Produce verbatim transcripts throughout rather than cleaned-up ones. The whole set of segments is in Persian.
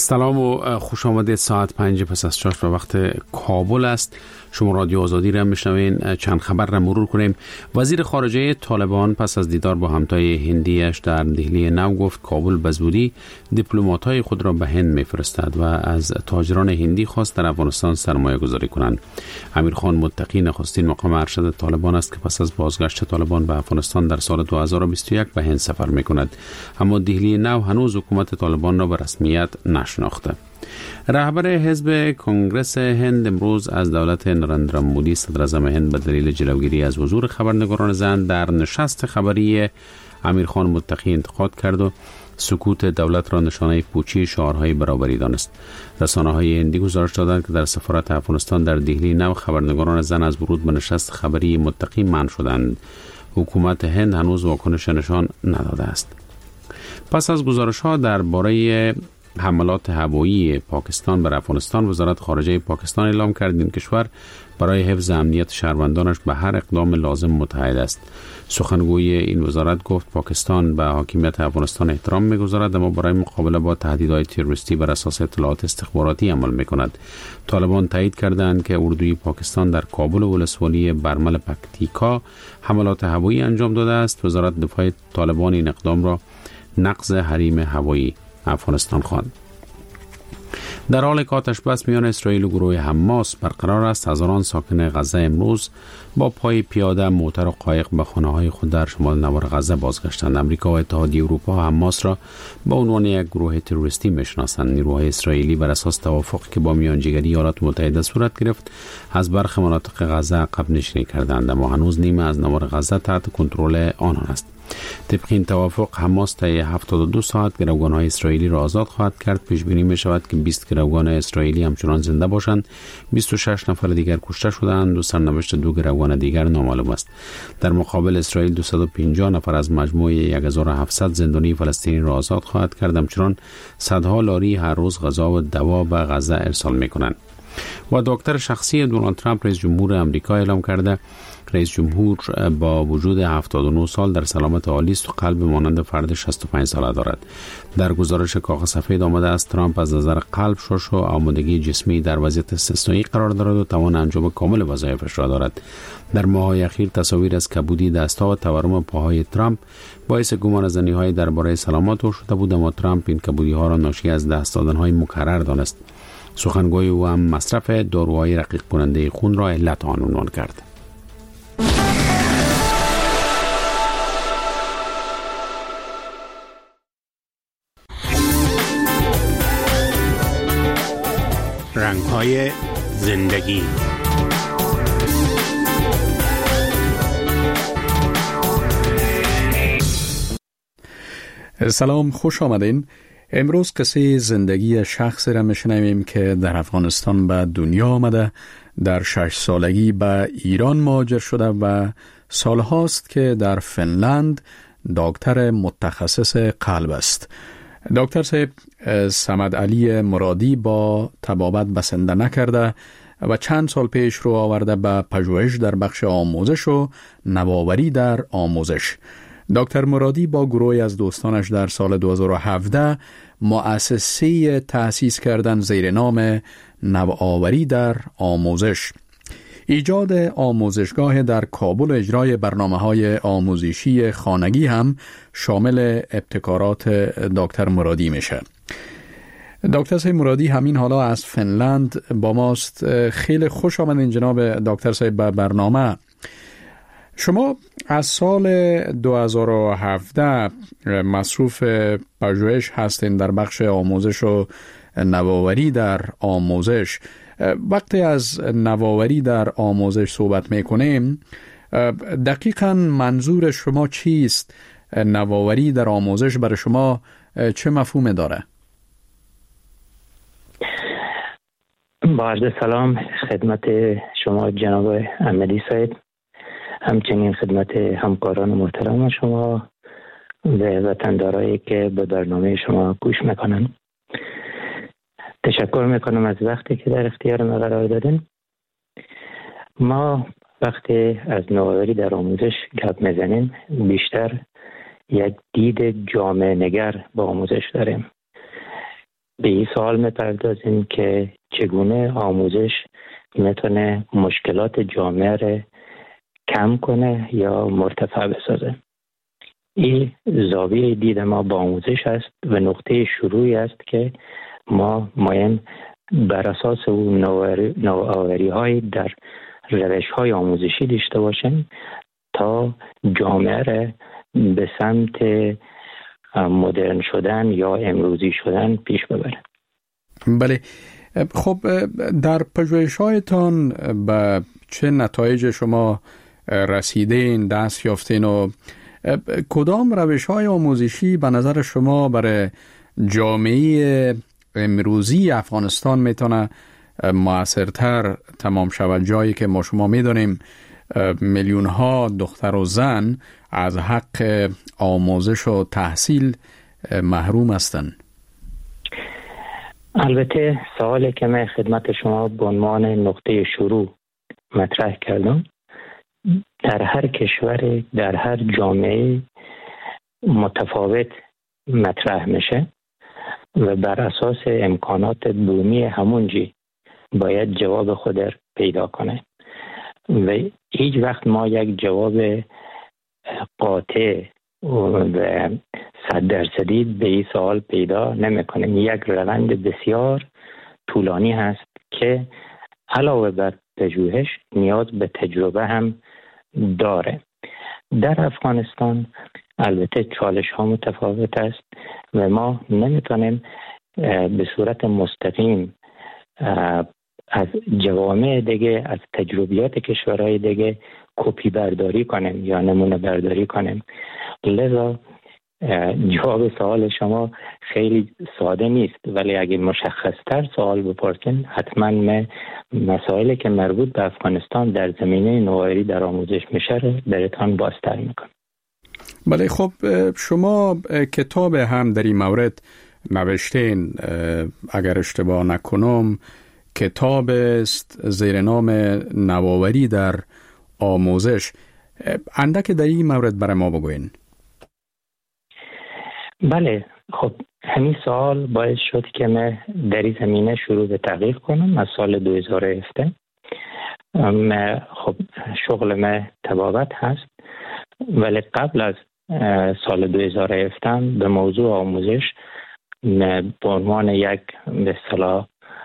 سلام و خوش آمدید. ساعت پنج پس از شش و وقت کابل است. شما رادیو آزادی را میشنوین. چند خبر را مرور کنیم. وزیر خارجه طالبان پس از دیدار با همتای هندیش در دهلی نو گفت کابل به زودی دیپلمات‌های خود را به هند میفرستد و از تاجران هندی خواست در افغانستان سرمایه گذاری کنند. امیرخان متقی نخستین مقام ارشد طالبان است که پس از بازگشت طالبان به افغانستان در سال دو هزار و بیست و یک به هند سفر میکند، اما دهلی نو هنوز حکومت طالبان را به رسمیت نشناخته. رهبر حزب کنگرس هند امروز از دولت نریندرا مودی صدر اعظم هند به دلیل جلوگیری از حضور خبرنگاران زن در نشست خبری امیرخان متقی انتقاد کرد و سکوت دولت را نشانه پوچی شعارهای برابری دانست. رسانه‌های هندی گزارش دادند که در سفارت افغانستان در دهلی نو خبرنگاران زن از ورود به نشست خبری متقی منع شدند. حکومت هند هنوز واکنش نشان نداده است. پس از گزارش‌ها درباره حملات هوایی پاکستان بر افغانستان، وزارت خارجه پاکستان اعلام کرد این کشور برای حفظ امنیت شهروندانش به هر اقدام لازم متحد است. سخنگوی این وزارت گفت پاکستان به حاکمیت افغانستان احترام می‌گذارد، اما برای مقابله با تهدیدهای تروریستی بر اساس اطلاعات استخباراتی عمل می‌کند. طالبان تایید کردند که اردوی پاکستان در کابل و ولسوالی برمل پکتیکا حملات هوایی انجام داده است. وزارت دفاع طالبان این اقدام را نقض حریم هوایی افغانستان خواند. در حال که آتش بس میان اسرائیل و گروه حماس برقرار است، هزاران ساکن غزه امروز با پای پیاده، موتر و قایق به خانه‌های خود در شمال نوار غزه بازگشتند. امریکا و اتحادیه اروپا حماس را به عنوان یک گروه تروریستی میشناسند. نیروهای اسرائیلی بر اساس توافقی که با میانجیگری ایالات متحده صورت گرفت از برخی مناطق غزه عقب نشینی کردند، اما هنوز نیمه از نوار غزه تحت کنترل آنان است. طبق این توافق حماس طی هفتاد و دو ساعت گروگان‌های اسرائیلی را آزاد خواهد کرد. پیش بینی می شود که بیست گروگان اسرائیلی همچنان زنده باشند. بیست و شش نفر دیگر کشته شدند و سرنوشت دو گروگان دیگر نامعلوم است. در مقابل اسرائیل دویست و پنجاه نفر از مجموع یک هزار و هفتصد زندانی فلسطینی را آزاد خواهد کرد. همچنان صدها لاری هر روز غذا و دوا به غزه ارسال می کنند. و دکتر شخصی دونالد ترامپ رئیس جمهور آمریکا اعلام کرده رئیس جمهور با وجود هفتاد و نه سال در سلامت عالی است و قلب مانند فرد شصت و پنج ساله دارد. در گزارش کاغ سفید آمده است ترامپ از نظر قلب، شش و آمادگی جسمی در وضعیت استثنایی قرار دارد و توان انجام کامل وظایفش را دارد. در ماه‌های اخیر تصاویر از کبودی دست‌ها و تورم پاهای ترامپ باعث گمان زنی‌های درباره سلامت او شده بود، اما ترامپ این کبودی‌ها را ناشی از دست دادن‌های مکرر دانست. سخنگوی او هم مصرف داروهای رقیق کننده خون را علت آن عنوان کرد. رنگ‌های زندگی. سلام، خوش آمدین. امروز قصه زندگی شخصی را میشنویم که در افغانستان به دنیا آمده، در شش سالگی به ایران مهاجر شده و سالهاست که در فنلند دکتر متخصص قلب است. دکتر صاحب صمد علی مرادی با طبابت بسنده نکرده و چند سال پیش رو آورده به پژوهش در بخش آموزش و نوآوری در آموزش. دکتر مرادی با گروهی از دوستانش در سال دو هزار و هفده مؤسسه تأسیس کردن زیر نام نوآوری در آموزش. ایجاد آموزشگاه در کابل و اجرای برنامه‌های آموزشی خانگی هم شامل ابتکارات دکتر مرادی میشه. دکتر صاحب مرادی همین حالا از فنلند با ماست. خیلی خوش آمدین جناب دکتر صاحب به برنامه. شما از سال دو هزار و هفده مصروف پژوهش هستین در بخش آموزش و نوآوری در آموزش. وقتی از نوآوری در آموزش صحبت میکنیم، دقیقاً منظور شما چیست؟ نوآوری در آموزش برای شما چه مفهوم داره؟ با عرض سلام خدمت شما جناب احمدی صاحب، همچنین خدمت همکاران محترم شما و وطندارایی که به برنامه شما گوش میکنن. تشکر میکنم از وقتی که در اختیار ما قرار دادن. ما وقتی از نوآوری در آموزش گپ میزنیم بیشتر یک دید جامعه نگر با آموزش داریم. به این سوال میپردازیم که چگونه آموزش میتونه مشکلات جامعه رو کم کنه یا مرتفع بسازه. این زاویه دید ما با آموزش است و نقطه شروعی است که ما مایم بر اساس اون نوآوری های در روش های آموزشی داشته باشیم تا جامعه را به سمت مدرن شدن یا امروزی شدن پیش ببره. بله، خب در پژوهش‌هایتان به چه نتایج شما رسیدین، دست یافتین و کدام روش‌های آموزشی به نظر شما برای جامعه امروزی افغانستان میتونه موثرتر تمام شود، جایی که ما شما میدونیم میلیون ها دختر و زن از حق آموزش و تحصیل محروم هستند؟ البته سوالی که من خدمت شما به عنوان نقطه شروع مطرح کردم در هر کشور، در هر جامعه متفاوت مطرح میشه و بر اساس امکانات بومی همونجی باید جواب خود را پیدا کنه و هیچ وقت ما یک جواب قاطع و صد درصدی به این سوال پیدا نمی کنیم. یک روند بسیار طولانی هست که علاوه بر پژوهش نیاز به تجربه هم داره. در افغانستان البته چالش ها متفاوت است و ما نمیتونیم به صورت مستقیم از جوامع دیگه، از تجربیات کشورهای دیگه کپی برداری کنیم یا نمونه برداری کنیم. لذا جواب سوال شما خیلی ساده نیست، ولی اگه مشخصتر سوال بپرسین حتما من مسائلی که مربوط به افغانستان در زمینه نوآوری در آموزش میشه رو براتون بازتر میکنم. بله، خب شما کتاب هم در این مورد نوشتین، اگر اشتباه نکنم کتاب است زیر نام نوآوری در آموزش. اندک در این مورد برای ما بگوین. بله، خب همین سوال باعث شد که من در این زمینه شروع به تحقیق کنم. از سال دو هزار و هفده من خب شغل من طبابت هست، ولی قبل از سال دو هزار و هفده به موضوع آموزش من به عنوان یک به اصطلاح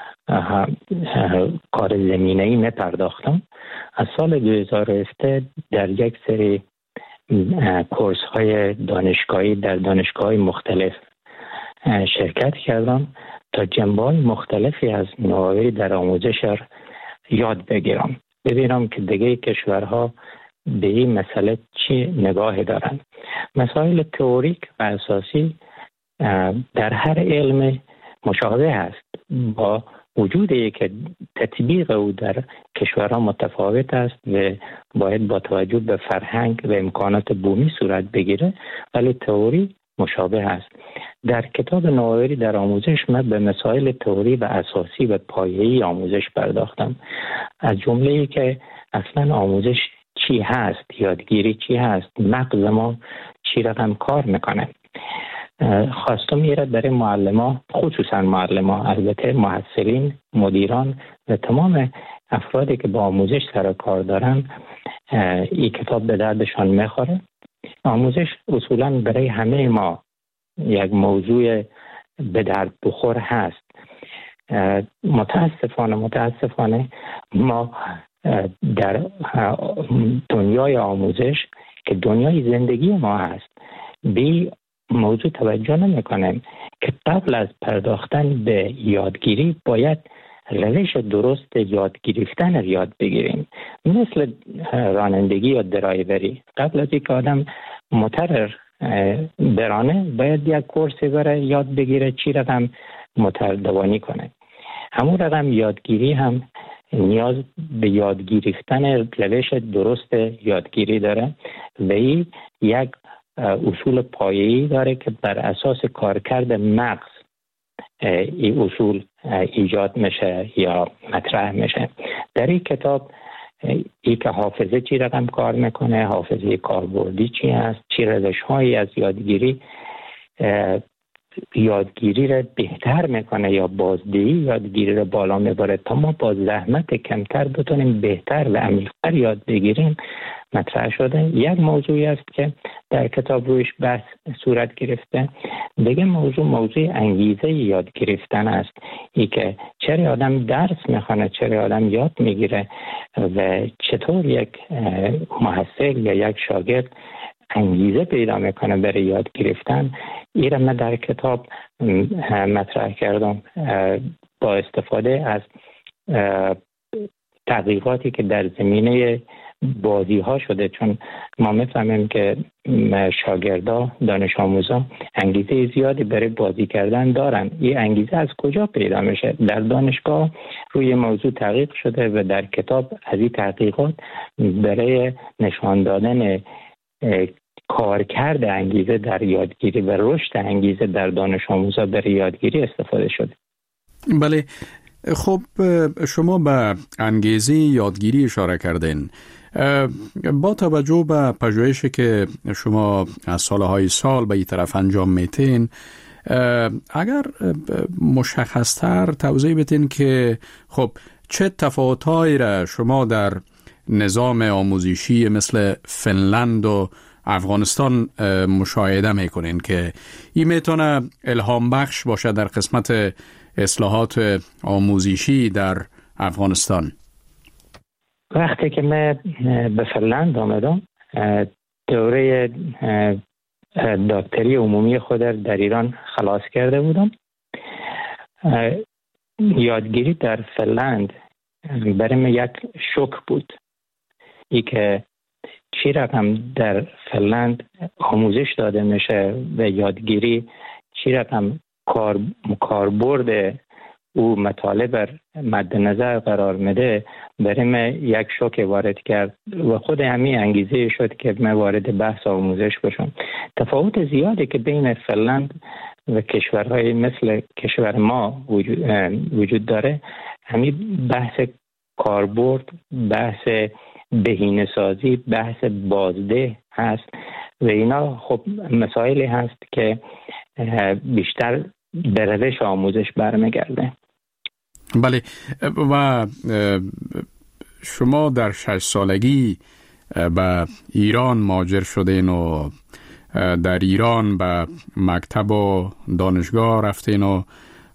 کار زمینه‌ای می پرداختم. از سال دو هزار و هفده در یک سری کورس های دانشگاهی در دانشگاه های مختلف شرکت کردم تا جنبه‌های مختلفی از نوآوری در آموزش را یاد بگیرم، ببینم که دیگه کشورها به این مسئله چی نگاه دارن. مسائل تئوریک و اساسی در هر علم مشابه است، با وجودی که تطبیق او در کشورها متفاوت است و باید با توجه به فرهنگ و امکانات بومی صورت بگیره، ولی تئوری مشابه است. در کتاب نوآوری در آموزش من به مسائل تئوری و اساسی و پایه‌ای آموزش پرداختم، از جمله که اصلا آموزش چی هست، یادگیری چی هست، مغز ما چی رقم کار میکنه. خواستم میره برای معلمان، خصوصا معلمان، البته محصلین، مدیران و تمام افرادی که با آموزش سر کار دارن این کتاب به دردشان میخوره. آموزش اصولا برای همه ما یک موضوع به درد بخور هست. متاسفانه متاسفانه ما در دنیای آموزش که دنیای زندگی ما هست به موضوع توجه نمی کنیم که قبل از پرداختن به یادگیری باید روش درست یاد گرفتن رو یاد بگیریم. مثل رانندگی یا درایوری، قبل از اینکه آدم موتور برانه باید یک کورس بره یاد بگیره چی رقم موتور دوانی کنه. همون رقم یادگیری هم نیاز به یاد گرفتن روش درست یادگیری داره و این یک اصول پایه‌ای داره که بر اساس کارکرد مغز این اصول ایجاد میشه یا مطرح میشه. در این کتاب ای که حافظه چی رقم کار میکنه، حافظه کاربردی چی هست، چی روش هایی از یادگیری یادگیری را بهتر میکنه یا بازدهی یادگیری را بالا میبره تا ما با زحمت کمتر بتونیم بهتر و عمیق‌تر یاد بگیریم مطرح شده. یک موضوعی است که در کتاب رویش بحث صورت گرفته. دیگه موضوع موضوع انگیزه یاد گرفتن است. ای که چرا آدم درس میخونه، چرا آدم یاد میگیره و چطور یک محصل یا یک شاگرد انگیزه پیدا میکنه برای یاد گرفتن. این را من در کتاب مطرح کردم با استفاده از تحقیقاتی که در زمینه بازی ها شده، چون ما میفهمیم که شاگردا، دانش آموزا انگیزه زیادی برای بازی کردن دارن. این انگیزه از کجا پیدا میشه؟ در دانشگاه روی موضوع تحقیق شده و در کتاب از این تحقیقات برای نشان دادن کارکرد انگیزه در یادگیری و رشد انگیزه در دانش آموزا برای یادگیری استفاده شده. بله، خب شما به انگیزه یادگیری اشاره کردین. با توجه به پژوهشی که شما از سالهای سال به این طرف انجام میتین، اگر مشخصتر توضیح بدین که خب چه تفاوت‌هایی را شما در نظام آموزشی مثل فنلند و افغانستان مشاهده میکنین که این میتونه الهام بخش باشه در قسمت اصلاحات آموزشی در افغانستان؟ وقتی که من به فنلند آمدم، دوره دکتری عمومی خود در ایران خلاص کرده بودم. یادگیری در فنلند برای من یک شوک بود. ای که چی رقم در فنلند آموزش داده میشه و یادگیری چی رقم کار کاربرد او مطالب مد نظر قرار میده، برای من یک شوک وارد کرد و خود همین انگیزه شد که من وارد بحث آموزش بشم. تفاوت زیادی که بین فنلند و کشورهای مثل کشور ما وجود, وجود داره، همین بحث کاربرد، بحث بهینه سازی، بحث بازده هست و اینا خب مسائلی هست که بیشتر به روش آموزش برمیگرده. بله، و شما در شش سالگی به ایران مهاجر شدین و در ایران به مکتب و دانشگاه رفتین و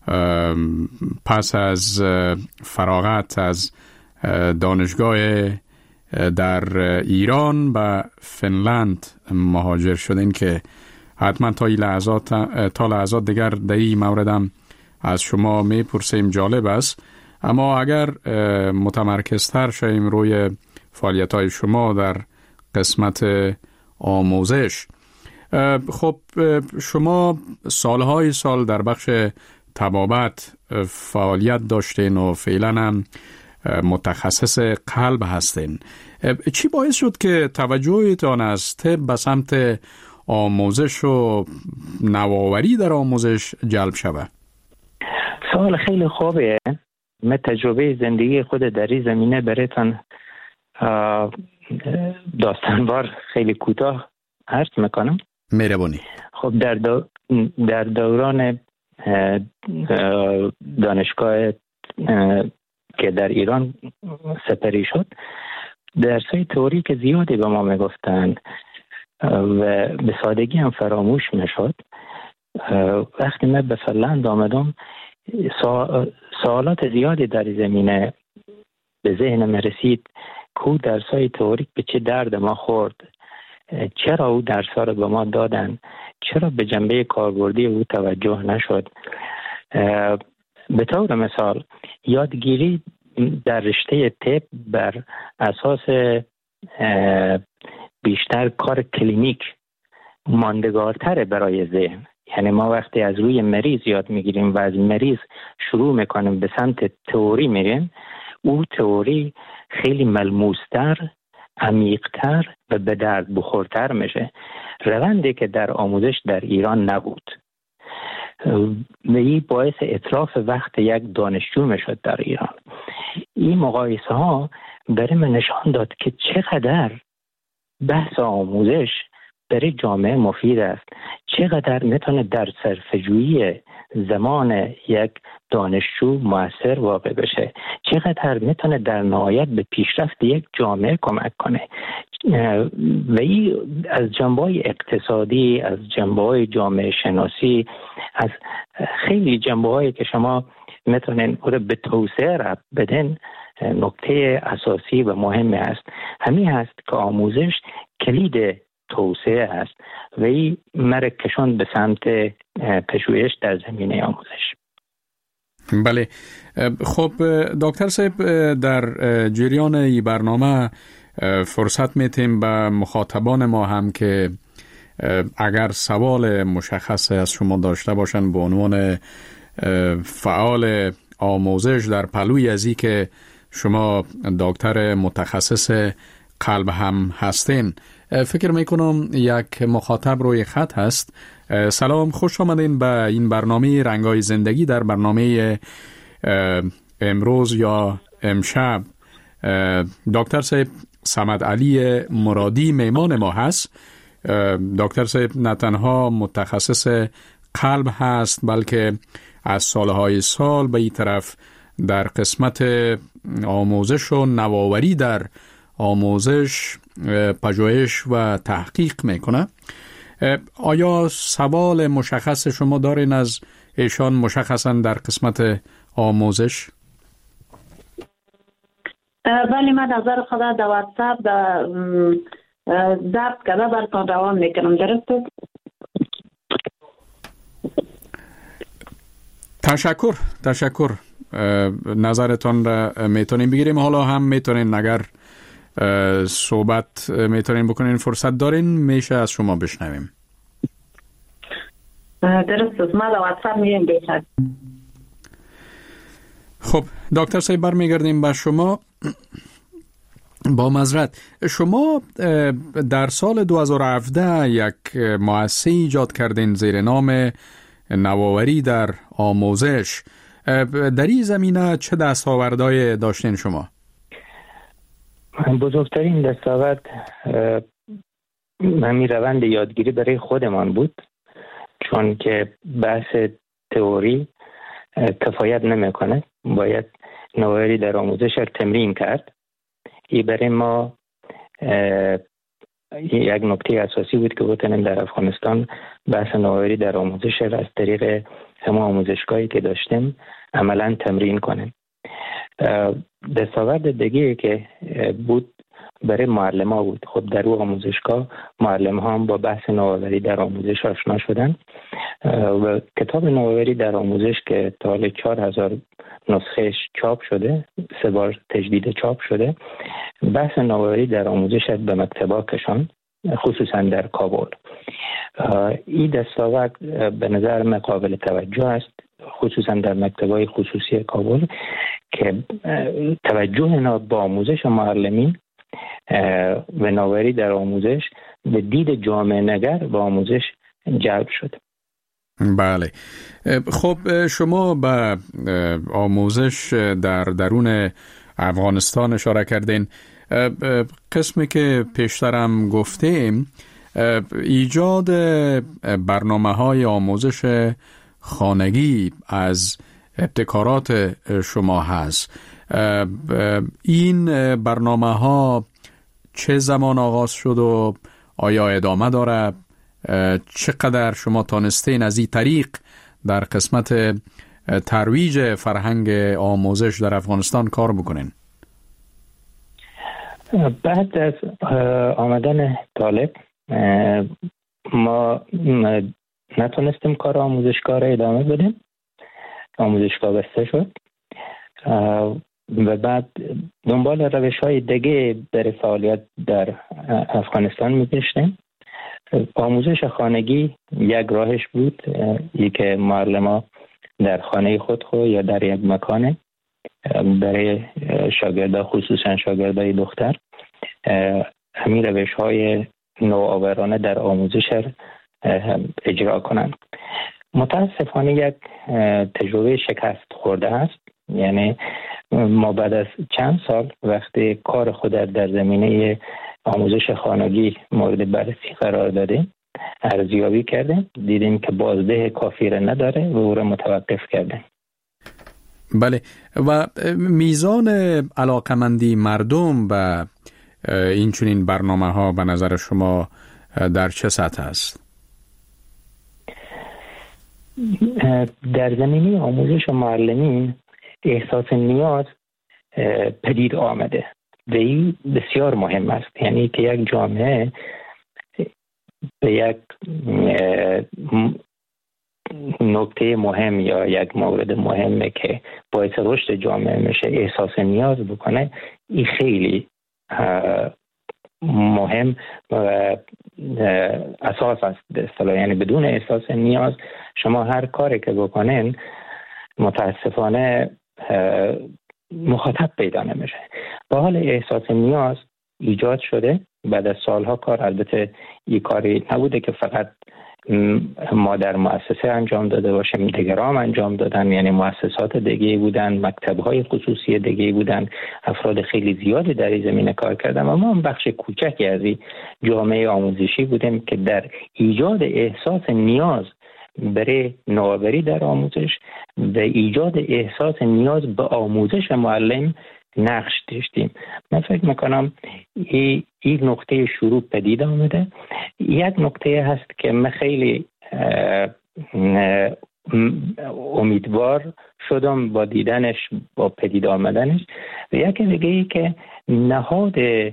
پس از فراغت از دانشگاه در ایران به فنلند مهاجر شدین که حتما تا لحظات تا لحظات دیگر در این موردم از شما میپرسیم. جالب است، اما اگر متمرکزتر شویم روی فعالیت‌های شما در قسمت آموزش، خب شما سالهای سال در بخش طبابت فعالیت داشتین و فعلا هم متخصص قلب هستین. چی باعث شد که توجهتان از طب به سمت آموزش و نوآوری در آموزش جلب شود؟ سوال خیلی خوبه. من تجربه زندگی خود در این زمینه برایتان داستانوار خیلی کوتاه عرض میکنم. مهربانی. خب در دو در دوران دانشگاه که در ایران سپری شد، درسای تئوری که زیادی به ما میگفتن و به سادگی هم فراموش میشد. وقتی من به فنلند آمدم، سوالات زیادی در زمینه به ذهنم رسید که درسای تئوریک به چه درد ما خورد، چرا او درس‌ها رو به ما دادن، چرا به جنبه کاربردی او توجه نشد. به طور مثال یادگیری در رشته طب بر اساس بیشتر کار کلینیک ماندگارتره برای ذهن. یعنی ما وقتی از روی مریض یاد میگیریم و از مریض شروع میکنیم به سمت تئوری میریم، او تئوری خیلی ملموستر، عمیقتر و به درد بخورتر میشه. روندی که در آموزش در ایران نبود و این باعث اتلاف وقت یک دانشجو میشد در ایران. این مقایسه ها برای من نشان داد که چقدر بحث آموزش برای جامعه مفید است، چقدر میتونه در صرفه‌جویی زمان یک دانشجو مؤثر واقع بشه، چقدر میتونه در نهایت به پیشرفت یک جامعه کمک کنه. و این از جنبه‌های اقتصادی، از جنبه‌های جامعه شناسی، از خیلی جنبه‌هایی که شما میتونین او به توسعه ربط بدن، نکته اساسی و مهم است. همین است که آموزش کلید توسعه است و این مرکشان به سمت پژوهش در زمینه آموزش. بله. خب دکتر صاحب، در جریان این برنامه فرصت میتیم به مخاطبان ما هم که اگر سوال مشخص از شما داشته باشن به عنوان فعال آموزش در پلوی ازی که شما دکتر متخصص قلب هم هستین، فکر میکنم یک مخاطب روی خط هست. سلام، خوش آمدین به این برنامه رنگای زندگی. در برنامه امروز یا امشب دکتر صاحب صمد علی مرادی میمان ما هست. دکتر صاحب نه تنها متخصص قلب هست بلکه از سالهای سال به این طرف در قسمت آموزش و نوآوری در آموزش پژوهش و تحقیق میکنه. آیا سوال مشخص شما دارین از ایشان مشخصا در قسمت آموزش؟ ولی من نظر خدا در واتساپ در ضبط کرده براتون روان میکنم، درسته؟ تشکر تشکر نظرتون را میتونیم بگیریم. حالا هم میتونین اگر صحبت میتونین بکنین، فرصت دارین، میشه از شما بشنویم. درست است، من در واتساپ میگم بهتر. خب دکتر صاحب برمیگردیم به شما. با معذرت، شما در سال دو هزار و هفده یک مؤسسه ایجاد کردین زیر نام نوآوری در آموزش. در این زمینه چه دستاوردهای داشتین شما؟ بزرگترین دستاورد همین روند یادگیری برای خودمان بود، چون که بحث تئوری کفایت نمیکنه، باید نوآوری در آموزش را تمرین کرد. این برای ما یک نکته اساسی بود که بتونیم در افغانستان بحث نوآوری در آموزش را از طریق همه آموزشگاهی که داشتیم عملا تمرین کنیم. دستاورد دیگه که بود برای معلم ها بود. خب در اون آموزشگاه معلم ها هم با بحث نوآوری در آموزش آشنا شدن و کتاب نوآوری در آموزش که تا حال چهار هزار نسخهش چاپ شده، سه بار تجدید چاپ شده، بحث نوآوری در آموزش به مکتبا کشان، خصوصا در کابل. این دستاورد به نظر من قابل توجه است، خصوصا در مکتبای خصوصی کابل که توجه اینا با آموزش معلمین و نوآوری در آموزش به دید جامعه نگر و آموزش جلب شد. بله. خب شما به آموزش در درون افغانستان اشاره کردین. قسمی که پیشترم گفتیم ایجاد برنامه‌های آموزش خانگی از ابتکارات شما هست. این برنامه‌ها چه زمان آغاز شد و آیا ادامه داره؟ چقدر شما تانستین از این طریق در قسمت ترویج فرهنگ آموزش در افغانستان کار بکنین؟ بعد از آمدن طالب ما نتونستیم کار آموزشگاه را ادامه بدیم، آموزشگاه بسته شد و بعد دنبال روش های دیگه در فعالیت در افغانستان می‌گشتیم. آموزش خانگی یک راهش بود، یک که معلم در خانه خود خو یا در یک مکان برای شاگردا، خصوصا شاگردای دختر، همین روش های نوآورانه در آموزش اجرا کنند. متاسفانه یک تجربه شکست خورده است. یعنی ما بعد از چند سال وقتی کار خود در زمینه آموزش خانگی مورد بررسی قرار دادیم، ارزیابی کردیم، دیدیم که بازده کافی را نداره و او را متوقف کردیم. بله، و میزان علاقمندی مردم به این چنین برنامه ها به نظر شما در چه سطح است؟ در زمینه آموزش معلمین احساس نیاز پدید آمده و این بسیار مهم است. یعنی که یک جامعه به یک نکته مهم یا یک مورد مهمه که باعث رشد جامعه میشه احساس نیاز بکنه، این خیلی مهم و اساس است به اصطلاح. یعنی بدون احساس نیاز شما هر کاری که بکنین متاسفانه مخاطب پیدا نمیشه. با حال احساس نیاز ایجاد شده بعد از سالها کار. البته این کاری نبوده که فقط ما در مؤسسه انجام داده باشیم، دیگران انجام دادن، یعنی مؤسسات دیگه بودن، مکتب‌های خصوصی دیگه بودن، افراد خیلی زیادی در این زمینه کار کردن و ما هم بخش کوچکی از این جامعه آموزشی بودیم که در ایجاد احساس نیاز برای نوآوری در آموزش و ایجاد احساس نیاز به آموزش معلم نقش داشتیم. من فکر میکنم این ای نقطه شروع پدید آمده. یک نقطه هست که من خیلی امیدوار شدم با دیدنش، با پدید آمدنش. و یک دیگه ای که نهاد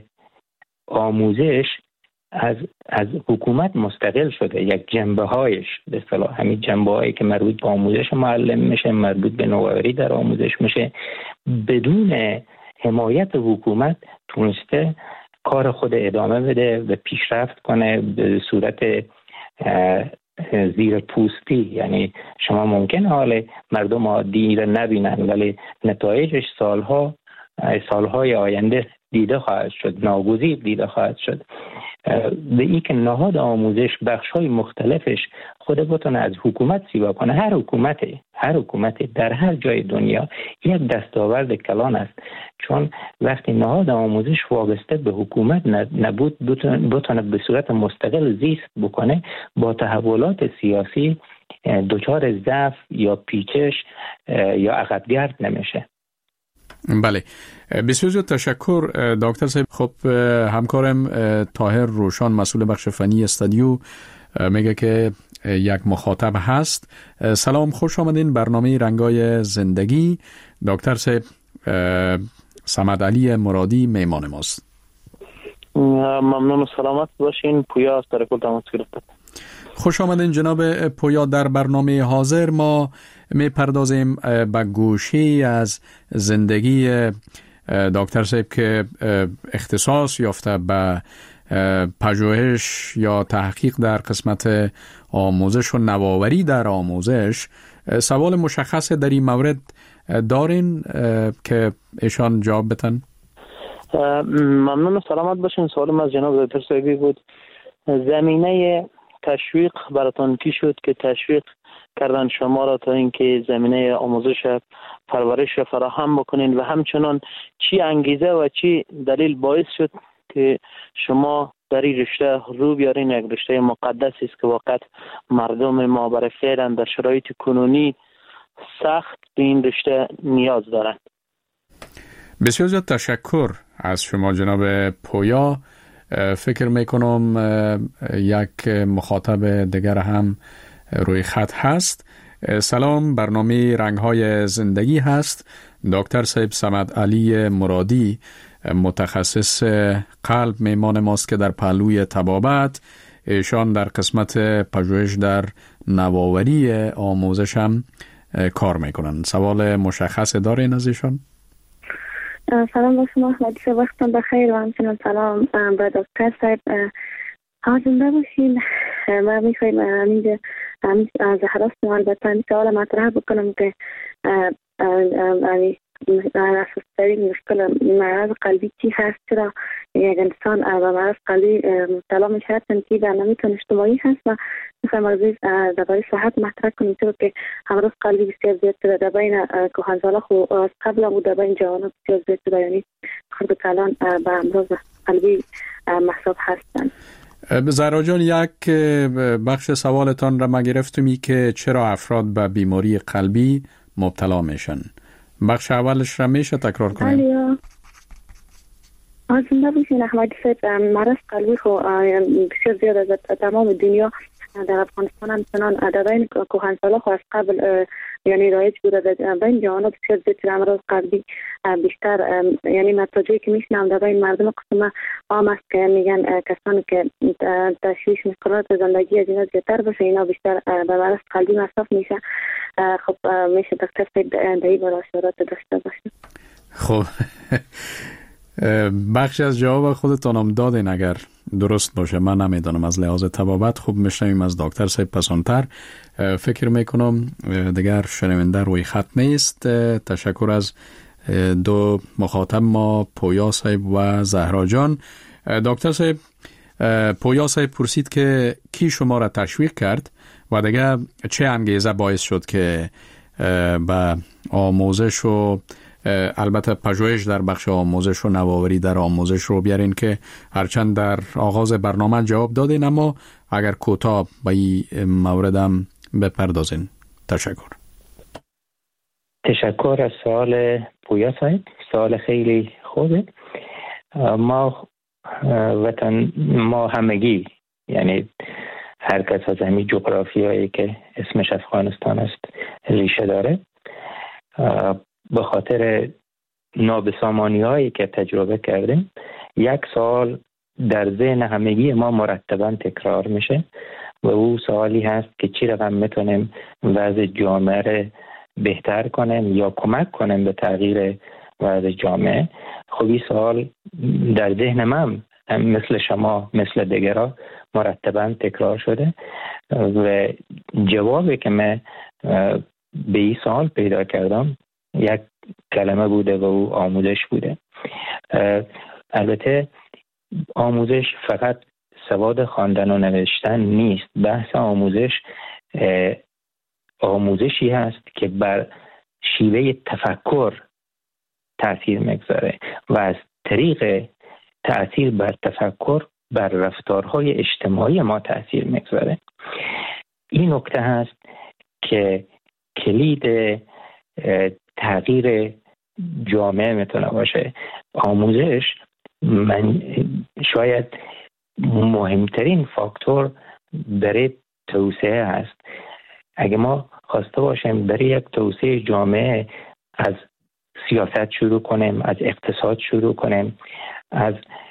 آموزش از از حکومت مستقل شده. یک جنبه هایش به اصطلاح همین جنبه هایی که مربوط به آموزش معلم میشه، مربوط به نوآوری در آموزش میشه، بدون حمایت حکومت تونسته کار خود ادامه بده و پیشرفت کنه به صورت زیر پوستی. یعنی شما ممکن حال مردم عادی را نبینن ولی نتایجش سالها سالهای آینده دیده خواهد شد، ناگزیر دیده خواهد شد. به این که نهاد آموزش بخش‌های مختلفش خود بتونه از حکومت سیوا کنه. هر حکومتی هر حکومتی در هر جای دنیا یک دستاورد کلان است، چون وقتی نهاد آموزش وابسته به حکومت نبود بتونه به صورت مستقل زیست بکنه، با تحولات سیاسی دچار ضعف یا پیچش یا عقبگرد نمیشه. بله، بسیار زیاد تشکر دکتر صاحب. خب همکارم طاهر روشان مسئول بخش فنی استودیو میگه که یک مخاطب هست. سلام، خوش آمدین برنامه رنگای زندگی. دکتر صاحب صمد علی مرادی میمان ماست. ممنون و سلامت باشین. پویا از ترکل تماس گرفته. خوش آمدین جناب پویا. در برنامه حاضر ما می پردازیم به گوشی از زندگی دکتر صاحب که اختصاص یافته به پژوهش یا تحقیق در قسمت آموزش و نوآوری در آموزش. سوال مشخص در این مورد دارین که ایشان جواب بتن؟ ممنون و سلامت باشین. سوالم از جناب دکتر صاحبی بود. زمینه تشویق براتون کی شد که تشویق کردن شما را تا اینکه زمینه آموزش پرورش فراهم بکنین و همچنان چی انگیزه و چی دلیل باعث شد که شما در این رشته رو بیارین؟ یک رشته مقدسی است که واقعا مردم ما برای فعلا در شرایط کنونی سخت به این رشته نیاز دارند. بسیار زیاد تشکر از شما جناب پویا. فکر میکنم یک مخاطب دیگر هم روی خط هست. سلام، برنامه رنگهای زندگی هست. دکتر صاحب صمد علی مرادی متخصص قلب میمان ماست که در پهلوی طبابت. ایشان در قسمت پژوهش در نوآوری آموزش هم کار میکنن. سوال مشخص دارین از ایشان؟ سلام با شما، حدیث وقتم بخیر و همچنان سلام به دکتر صاحب. آزنده باشین. ما میخواییم همینجا از حراست ما البته این سوال مطرح بکنم که اساس‌ترین مشکل مرض قلبی چی هست؟ چرا یک انسان با مرض قلبی مبتلا میشه؟ هستن که برنامه تون اجتماعی هست و میخوایم از درباره صحت مطرح کنیم، چرا که امراض قلبی بسیار زیاد شده در بین کهنسالا خو از قبل و در بین جوانان بسیار زیاد شده، یعنی خود کلان به امراض قلبی محسوب هستند. زهرا جان، یک بخش سوالتان را ما گرفتمی که چرا افراد به بیماری قلبی مبتلا میشن. بخش اولش را میشه تکرار کنیم؟ بله. آزنده باشین احمدی صاحب، مرض قلبی خو بسیار زیاد از تمام دنیا در افغانستان هم چنان در بین کهنسالا خو از قبل یعنی رایج بوده، در بین جوانان بسیار زیاد امراض قلبی بیشتر یعنی متوجهی که میشنم در بین مردم قسم عام است که میگن کسانی که تشویش مشکلات زندگی از اینا زیادتر باشه اینا بیشتر به مرض قلبی مصاب میشه. خب میشه دکتر صاحب در این باره اشارات داشته باشه؟ خب بخشی از جواب خودتان هم دادین اگر درست باشه، من نمیدونم، از لحاظ طبابت خوب میشنویم از دکتر صاحب پسانتر. فکر میکنم دیگر شنونده روی خط نیست. تشکر از دو مخاطب ما، پویا صاحب و زهرا جان. دکتر صاحب، پویا صاحب پرسید که کی شما را تشویق کرد و دیگه چه انگیزه باعث شد که به آموزش و البته پژوهش در بخش آموزش و نوآوری در آموزش رو بیارین که هرچند در آغاز برنامه جواب دادین، اما اگر کوتاه به این موردم بپردازین. تشکر. تشکر از سوال پویا صاحب، سوال خیلی خوبه. ما وطن ما همگی یعنی هر کس از همین جغرافیایی که اسمش افغانستان است ریشه داره، به خاطر نابسامانی هایی که تجربه کردیم یک سوال در ذهن همگی ما مرتبا تکرار میشه و او سوالی هست که چی رقم میتونیم وضع جامعه رو بهتر کنیم یا کمک کنیم به تغییر وضع جامعه. خب این سوال در ذهن من مثل شما مثل دیگرها مرتبا تکرار شده و جوابی که من به این سوال پیدا کردم یک کلمه بوده و او آموزش بوده. البته آموزش فقط سواد خواندن و نوشتن نیست. بحث آموزش آموزشی هست که بر شیوه تفکر تأثیر میگذاره و از طریق تأثیر بر تفکر بر رفتارهای اجتماعی ما تأثیر میگذاره. این نکته هست که کلید تغییر جامعه میتونه باشه. آموزش من شاید مهمترین فاکتور برای توسعه است. اگه ما خواسته باشیم برای یک توسعه جامعه از سیاست شروع کنیم، از اقتصاد شروع کنیم، از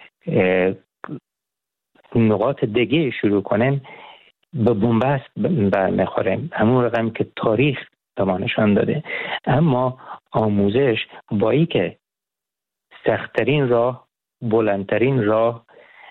نقاط دیگه شروع کنیم، به بنبست برمیخوریم، همون رقم که تاریخ نشان داده. اما آموزش با ای که سخت‌ترین راه، بلندترین راه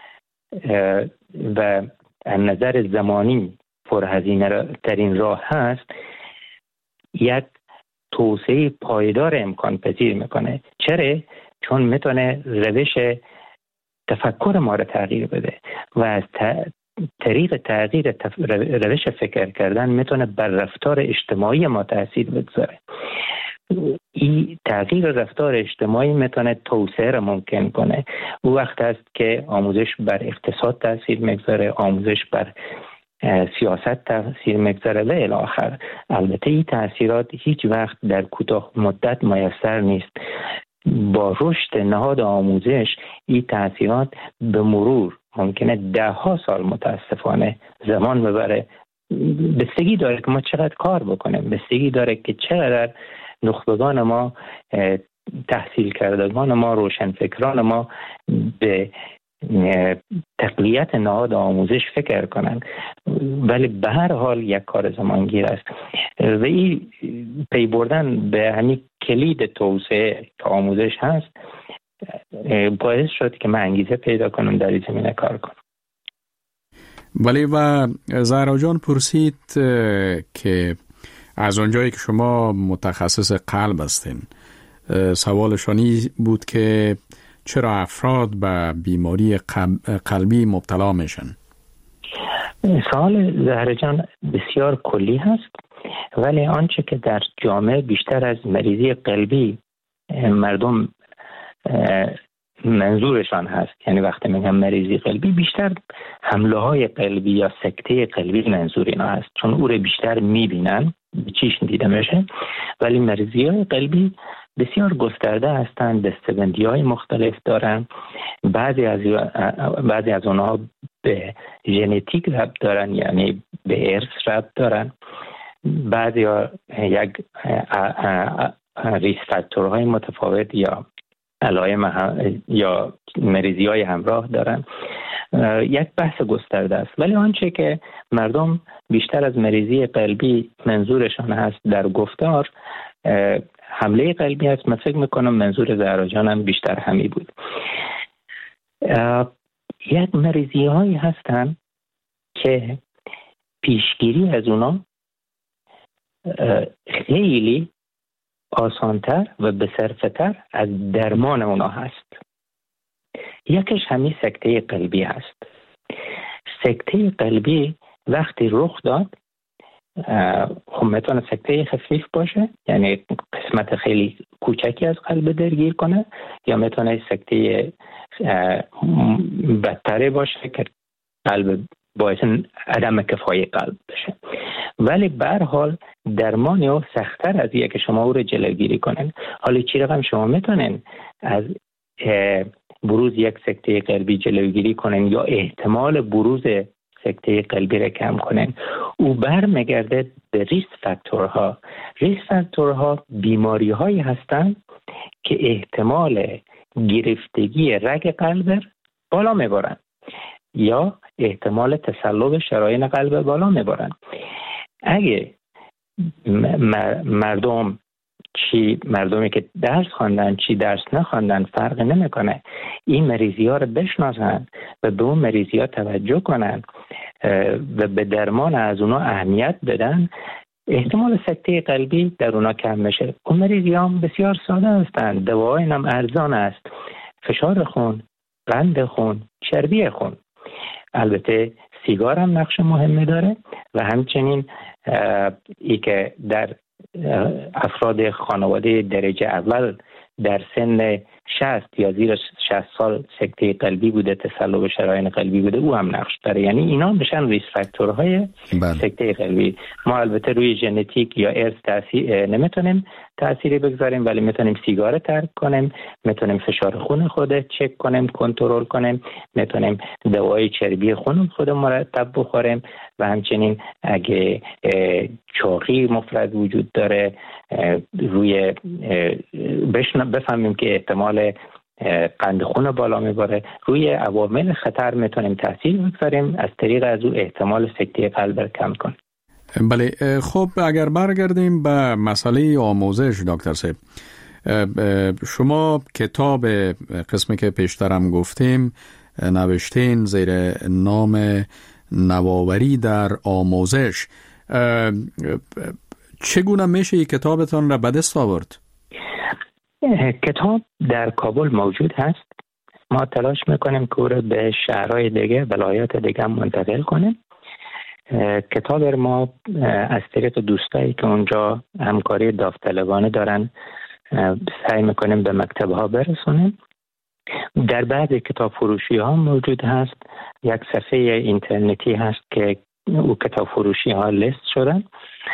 و از نظر زمانی پرهزینه ترین راه هست، یک توسعه پایدار امکان پذیر میکنه. چرا؟ چون میتونه روش تفکر ما رو تغییر بده و از طریق تغییر تف... روش فکر کردن میتونه بر رفتار اجتماعی ما تاثیر بگذاره. این تغییر رفتار اجتماعی میتونه توسعه را ممکن کنه. او وقت است که آموزش بر اقتصاد تاثیر میگذاره، آموزش بر سیاست تاثیر میگذاره و الی آخر. البته این تاثیرات هیچ وقت در کوتاه مدت میسر نیست. با رشد نهاد آموزش این تاثیرات به مرور ممکنه ده ها سال متاسفانه زمان ببره. بستگی داره که ما چقدر کار بکنیم، بستگی داره که چقدر نخبگان ما، تحصیل کردگان ما، روشنفکران ما به تقویت نهاد آموزش فکر کنن. ولی به هر حال یک کار زمانگیر است و این پی بردن به همین کلید توسعه که آموزش هست باعث شد که من انگیزه پیدا کنم در این زمینه کار کنم. ولی و زهرا جان پرسید که از اونجایی که شما متخصص قلب هستین، سوالشانی بود که چرا افراد به بیماری قلبی مبتلا میشن؟ سوال زهرا جان بسیار کلی هست، ولی آنچه که در جامعه بیشتر از مریضی قلبی مردم منظورشان هست. یعنی وقتی میگم مریضی قلبی بیشتر حمله های قلبی یا سکته قلبی منظور اینا هست، چون او رو بیشتر میبینن، به چشم دیده میشه. ولی مریضی های قلبی بسیار گسترده هستند، دستبندی های مختلف دارن. بعضی از بعضی از اونها به ژنتیک ربط دارن، یعنی به ارث ربط دارن. بعضی ها یک ریس فاکتورهای متفاوت یا علائم یا مریضی های همراه دارن. یک بحث گسترده است. ولی آنچه که مردم بیشتر از مریضی قلبی منظورشان هست در گفتار حمله قلبی است، من فکر میکنم منظور زهرا جانم بیشتر همی بود. یک مریضی هایی هستن که پیشگیری از اونا خیلی آسانتر و بصرفتر از درمان اونا هست. یکیش همین سکته قلبی هست. سکته قلبی وقتی رخ داد، خب میتونه سکته خفیف باشه، یعنی قسمت خیلی کوچکی از قلب درگیر کنه، یا میتونه سکته بدتره باشه که قلب باعث عدم کفای قلب بشه. ولی به هر حال درمان او سخت‌تر از اینه که شما او رو جلوگیری کنن. حالا چی رقم شما میتونن از بروز یک سکته قلبی جلوگیری کنن یا احتمال بروز سکته قلبی را کم کنن؟ او برمیگرده به ریسک فاکتورها. ریسک فاکتورها بیماری هایی هستند که احتمال گرفتگی رگ قلب بالا میبرن یا احتمال تصلب شرايين قلب بالا میبرن. اگه مردم چی مردمی که درس خواندن چی درس نخواندن فرق نمیکنه، این مریضی ها رو بشناسن و به اون مریضی ها توجه کنن و به درمان از اونا اهمیت بدن، احتمال سکته قلبی در اونا کم میشه. اون مریضی ها هم بسیار ساده هستند، دواهای هم ارزان است، فشار خون، قند خون، چربی خون. البته سیگار هم نقش مهمی داره و همچنین ای که در افراد خانواده درجه اول در سن شصت یا زیر شصت سال سکته قلبی بوده، تصلب شرايين قلبی بوده، او هم نقش داره. یعنی اینا میشن ریسک فاکتورهای سکته قلبی. ما البته روی ژنتیک یا ارث تاثیر نمیتونیم تأثیری بگذاریم، ولی میتونیم سیگار ترک کنیم، میتونیم فشار خون خود چک کنیم، کنترل کنیم، میتونیم دوای چربی خون خود مرتب بخوریم و همچنین اگه چاقی مفرط وجود داره روی بفهمیم که احتمال قند خون بالا میبره، روی عوامل خطر میتونیم تاثیر بگذاریم، از طریق از او احتمال سکته قلب را کم کنیم. بله، خب اگر برگردیم به مسئله آموزش دکتر صاحب، شما کتاب قسمی که پیشترم گفتیم نوشتین زیر نام نوآوری در آموزش. چگونه میشه این کتابتان را به دست آورد؟ کتاب در کابل موجود هست. ما تلاش میکنیم که او را به شهرهای دیگه، ولایات دیگه منتقل کنیم. کتاب ما از طریق دوستایی که اونجا همکاری داوطلبانه دارن سعی میکنیم به مکتبها برسونیم. در بعضی کتاب فروشی ها موجود هست. یک صفحه اینترنتی هست که او کتاب فروشی ها لیست شدن.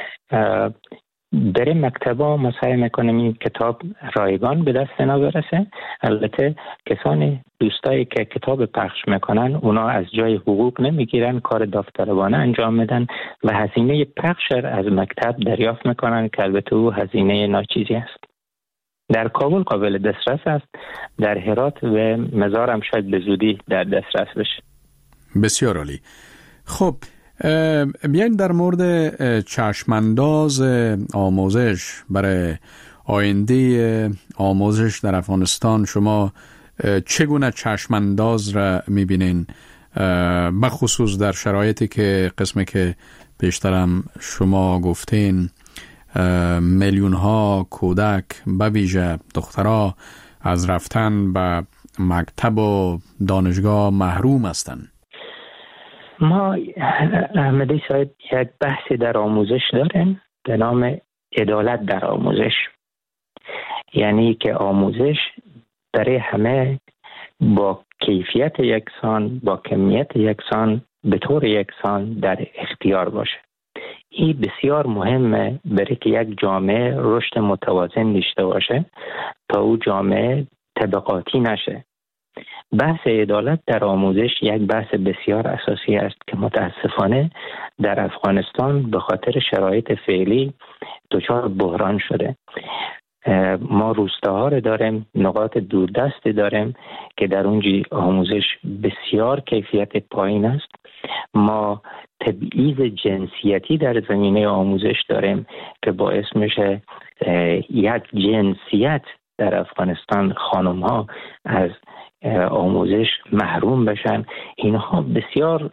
در مکتبا ما سعی میکنیم این کتاب رایگان به دست اینا برسه. البته کسانی دوستایی که کتاب پخش میکنن اونا از جای حقوق نمیگیرن، کار داوطلبانه انجام میدن و هزینه پخش از مکتب دریافت میکنن که البته او هزینه ناچیزی است. در کابل قابل دسترس است، در هرات و مزار هم شاید به زودی در دسترس بشه. بسیار عالی. خب بیاین در مورد چشمانداز آموزش برای آینده آموزش در افغانستان شما چگونه چشمانداز را میبینین، بخصوص در شرایطی که قسمی که پیشترم شما گفتین میلیون ها کودک به ویژه دخترها از رفتن به مکتب و دانشگاه محروم هستند؟ ما احمدی صاحب یک بحثی در آموزش داریم به نام عدالت در آموزش. یعنی که آموزش برای همه با کیفیت یکسان، با کمیت یکسان، به طور یکسان در اختیار باشه. این بسیار مهمه برای که یک جامعه رشد متوازن داشته باشه تا او جامعه طبقاتی نشه. بحث عدالت در آموزش یک بحث بسیار اساسی است که متاسفانه در افغانستان به خاطر شرایط فعلی دچار بحران شده. ما روستاها رو داریم، نقاط دوردست داریم که در اونجا آموزش بسیار کیفیت پایین است. ما تبعیض جنسیتی در زمینه آموزش داریم که باعث میشه یک جنسیت در افغانستان خانم ها از آموزش محروم بشن. اینها بسیار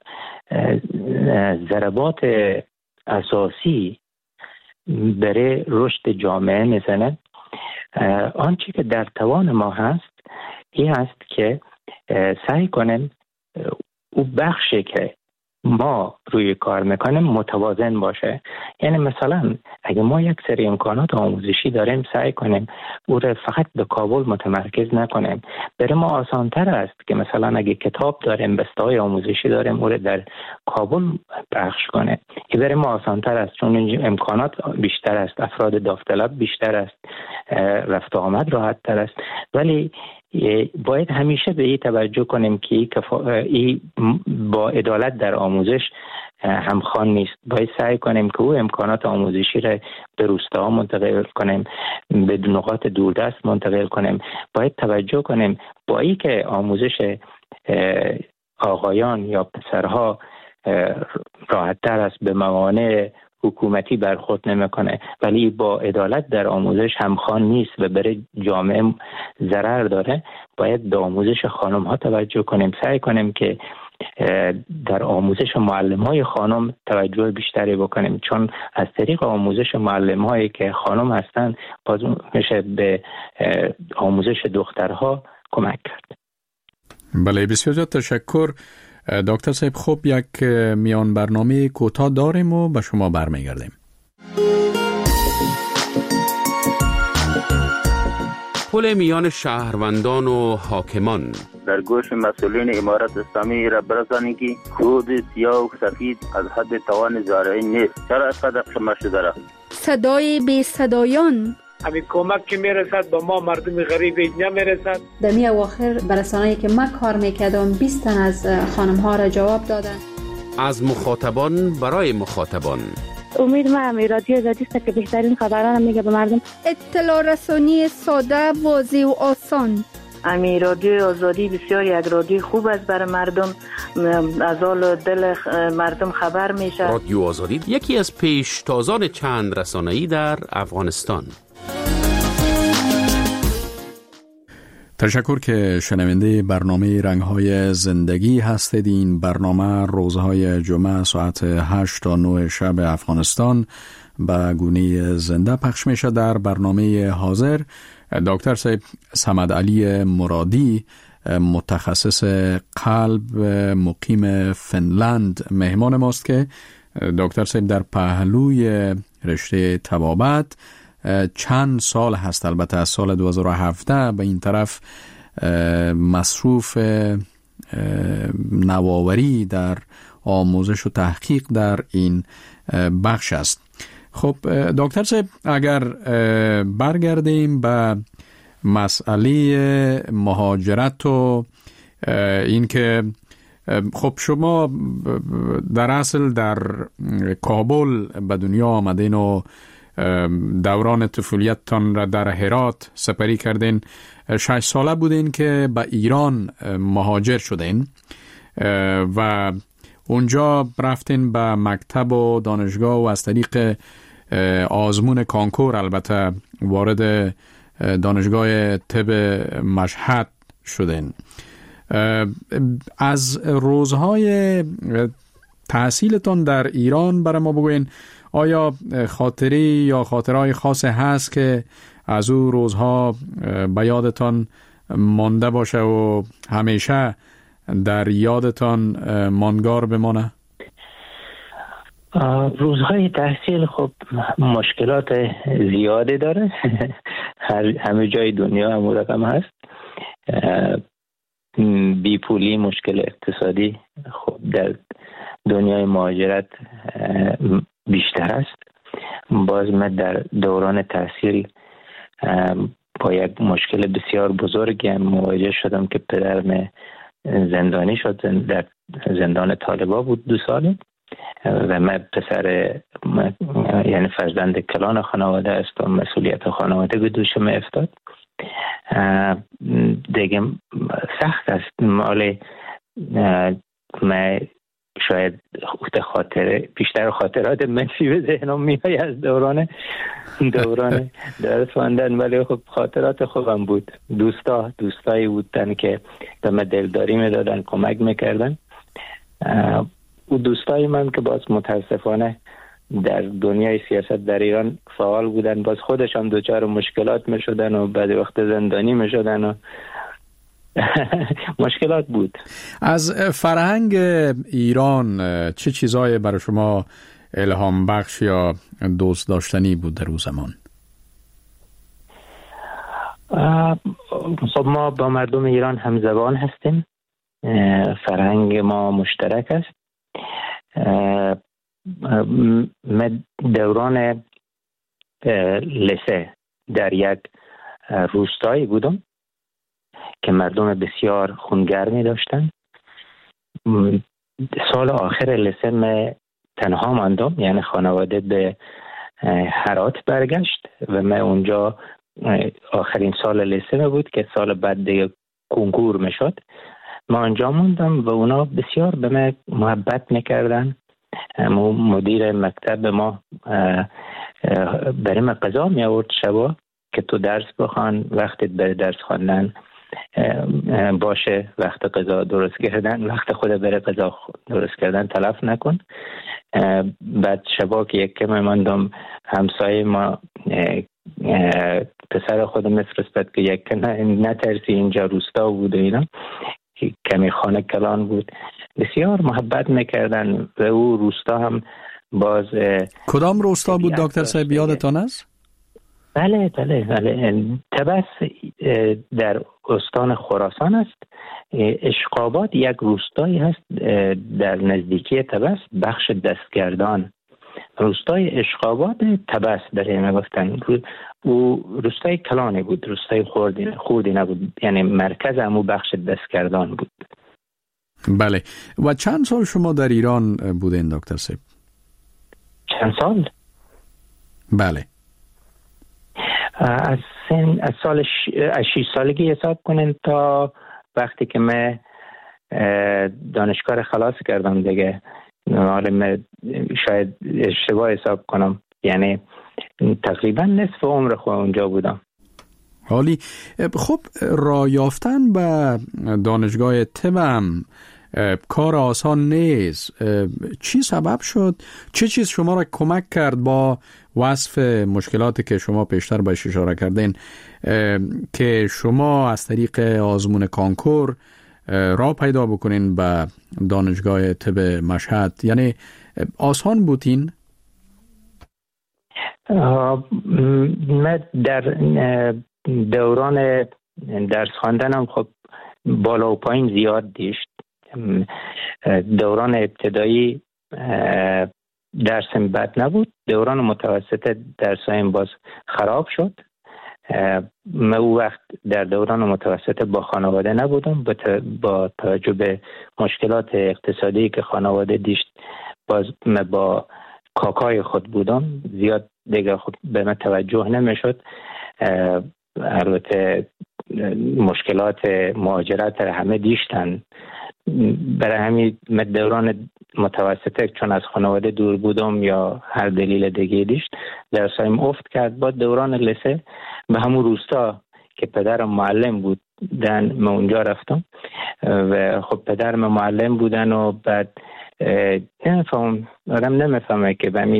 ضربات اساسی برای رشد جامعه میزنه. آنچه که در توان ما هست این هست که سعی کنیم او بخشی که ما روی کار میکنیم متوازن باشه. یعنی مثلا اگه ما یک سری امکانات آموزشی داریم سعی کنیم او رو فقط به کابل متمرکز نکنیم. برای ما آسانتر است که مثلا اگه کتاب داریم، بسته‌های آموزشی داریم، او رو در کابل پخش کنیم. این برای ما آسانتر است چون اینجا امکانات بیشتر است، افراد داوطلب بیشتر است، رفت و آمد راحت تر است. ولی باید همیشه به این توجه کنیم که ای, کفا... ای با عدالت در آموزش همخوان نیست. باید سعی کنیم که او امکانات آموزشی را به روستاها منتقل کنیم، به نقاط دوردست منتقل کنیم. باید توجه کنیم با ای که آموزش آقایان یا پسرها راحت تر است، به موانع حکومتی برخورد نمیکنه، ولی با عدالت در آموزش همخوان نیست و برای جامعه ضرر داره. باید به آموزش خانم ها توجه کنیم، سعی کنیم که در آموزش معلم های خانم توجه بیشتری بکنیم، چون از طریق آموزش معلم هایی که خانم هستن باز میشه به آموزش دخترها کمک کرد. بله، بسیار تشکر دکتر صاحب. خوب یک میان برنامه کوتاه داریم و به شما برمیگردیم. پل میان شهروندان و حاکمان در گوش مسئولین امارت اسلامی را برسانید که خود سیاه و سفید از حد توان زارعی نیست. چرا اینقدر شما شده؟ صدای بی صدایان همین کمک که میرسد با ما مردم غریب اینجا میرسد. در می اواخر برسانه‌ای که من کار میکردم بیست تن از خانم ها را جواب دادن. از مخاطبان برای مخاطبان. امید ما هم رادیو آزادی است که بهترین خبران میگه به مردم. اطلاع رسانی ساده، واضح و آسان. امی رادیو آزادی بسیار یک رادیو خوب است برای مردم، از حال دل مردم خبر میشه. رادیو آزادی یکی از پیشتازان چند رسانه‌ای در افغانستان. تشکر که شنونده برنامه رنگ‌های زندگی هستید. این برنامه روزهای جمعه ساعت هشت تا نه شب افغانستان به گونه زنده پخش میشه. در برنامه حاضر دکتر صاحب صمد علی مرادی، متخصص قلب مقیم فنلند، مهمان ماست که دکتر صاحب در پهلوی رشته طبابت چند سال هست، البته از سال دو هزار و هفده به این طرف مصروف نوآوری در آموزش و تحقیق در این بخش است. خب دکتر صاحب، اگر برگردیم به مسئله مهاجرت و این که خب شما در اصل در کابل به دنیا آمدین و دوران طفولیتتان را در هرات سپری کردین. شش ساله بودین که به ایران مهاجر شدین و اونجا رفتین به مکتب و دانشگاه و از طریق آزمون کانکور البته وارد دانشگاه طب مشهد شدین. از روزهای تحصیلتان در ایران برای ما بگوین، آیا خاطری یا خاطرهای خاصی هست که از او روزها به یادتان مانده باشه و همیشه در یادتان ماندگار بمانه؟ روزهای تحصیل خب مشکلات زیاده داره. همه جای دنیا هم رقم هست. بیپولی، مشکل اقتصادی خب در دنیای مهاجرت بیشتر است. باز من در دوران تحصیل با یک مشکل بسیار بزرگی مواجه شدم که پدرم زندانی شد، در زندان طالبان بود دو سال و من پسر من یعنی فرزند کلان خانواده است و مسئولیت خانواده به دوشم افتاد. دیگه سخت است. مال من شاید خاطر بیشتر خاطرات منفی به ذهنم میاد از دوران دوران درس خواندن، ولی خب خاطرات خوبم بود. دوستا دوستایی بودن که به من دلداری میدادن، کمک میکردن. او دوستای من که باز متاسفانه در دنیای سیاست در ایران فعال بودن، باز خودشان دوچار مشکلات میشدن و بعد وقت زندانی میشدن و مشکلات بود. از فرهنگ ایران چه چیزایی برای شما الهام بخش یا دوست داشتنی بود در اون زمان؟ خب ما با مردم ایران همزبان هستیم، فرهنگ ما مشترک است. من دوران لسه در یک روستایی بودم که مردم بسیار خونگرمی داشتن. سال آخر لسه من تنها ماندم، یعنی خانواده به هرات برگشت و من اونجا آخرین سال لسه بود که سال بعد دیگه کنکور میشد. ما اونجا موندم و اونا بسیار به من محبت میکردن. مدیر مکتب ما برای من قضا می آورد شبا که تو درس بخوان، وقتت برای درس خواندن باشه، وقت قضا درست کردن، وقت خود برای قضا درست کردن تلف نکن. بعد شبا که یک کم ماندم، همسایه ما پسر خود میفرستاد که یک کم نترسی، اینجا روستا بود و اینا، کمی خانه کلان بود. بسیار محبت میکردن و او روستا هم باز. کدام روستا بود دکتر صاحب، یادتان است؟ بله بله بله تبس در استان خراسان است. اشقاباد یک روستایی هست در نزدیکی تبس، بخش دستگردان. روستای اشقاباد تبس برای ما گفتن. او روستای کلانی بود، روستای خوردی خوردی نبود، یعنی مرکز همو بخش دستگردان بود. بله. و چند سال شما در ایران بودین دکتر صاحب؟ چند سال؟ بله. از سن از سال ش... از شش سالگی حساب کنین تا وقتی که من دانشگاه خلاص کردم دیگه. حالا من شاید اشتباه حساب کنم، یعنی تقریبا نصف عمر خود اونجا بودم. حالی خب راه یافتن به دانشگاه طب کار آسان نیست. چی سبب شد؟ چه چیز شما را کمک کرد با وصف مشکلاتی که شما پیشتر باش اشاره کردین که شما از طریق آزمون کانکور راه پیدا بکنین به دانشگاه طب مشهد؟ یعنی آسان بودین؟ من در دوران درس خواندنم خب بالا و پایین زیاد داشت. دوران ابتدایی درسم بد نبود، دوران متوسط درسایم باز خراب شد. من او وقت در دوران متوسط با خانواده نبودم، با توجه به مشکلات اقتصادی که خانواده داشت باز من با کاکای خود بودم، زیاد دیگه خود به من توجه نمیشد. البته مشکلات مهاجرت را همه دیشتن، برای همین من دوران متوسطه چون از خانواده دور بودم یا هر دلیل دیگه دیشت درسایم افت کرد. با دوران لسه به همون روستا که پدرم معلم بود دن من اونجا رفتم و خب پدرم معلم بودن و بعد نمیفهم آدم نمیفهمه که به همین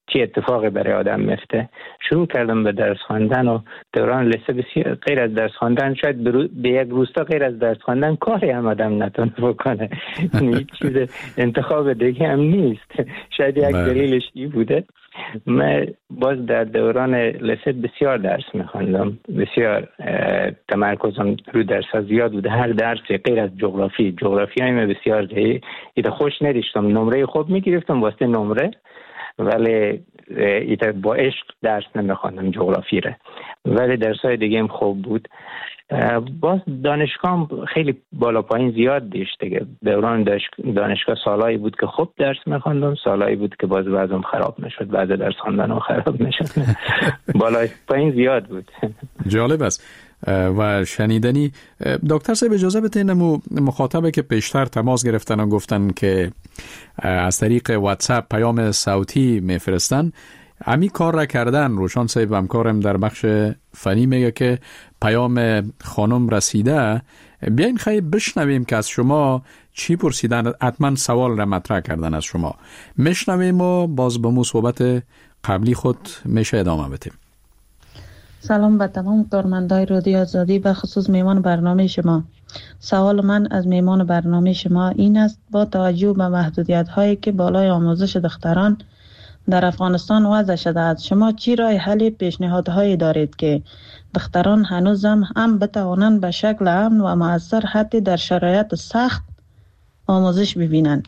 چی اتفاقی برای آدم میفته. شروع کردم به درس خواندن و دوران لیسه بسیار غیر از درس خواندن، شاید به یک روستا غیر از درس خواندن کاری هم آدم نتونه بکنه. هیچ چیز انتخاب دیگه هم نیست. شاید یک دلیلش این بوده. من باز در دوران لیسه بسیار درس میخواندم، بسیار تمرکزم رو درس زیاد بوده. هر درسی غیر از جغرافی جغرافی هم بسیار زیاد ایده خوش نداشتم. نمره خوب میگرفتم واسه نمره، ولی ایده با عشق درس نمیخواندم جغرافی را، ولی درسای دیگه هم خوب بود. باز دانشگاه خیلی بالا پایین زیاد داشت دیگه. دوران دانشگاه سالایی بود که خوب درس میخواندم، سالایی بود که باز وضعم خراب میشد، بعد درس خواندنم خراب میشد. بالا پایین زیاد بود. جالب است و شنیدنی. دکتر صاحب اجازه بدین مخاطبه که پیشتر تماس گرفتن و گفتن که از طریق واتساپ پیام صوتی میفرستن، امی کار را کردن. روشان صاحب همکارم در بخش فنی میگه که پیام خانم رسیده. بیاین خیلی بشنویم که از شما چی پرسیدن. حتما سوال را مطرح کردن از شما. میشنویم و باز به مو صحبت قبلی خود میشه ادامه بدیم. سلام به تمام کارمندای رادیو آزادی، به خصوص میمان برنامه شما. سوال من از میمان برنامه شما این است: با توجه به محدودیت هایی که بالای آموزش دختران در افغانستان وضع شده است، شما چی راه حل پیشنهادهایی دارید که دختران هنوزم هم بتوانند به شکل امن و مؤثر حتی در شرایط سخت آموزش ببینند؟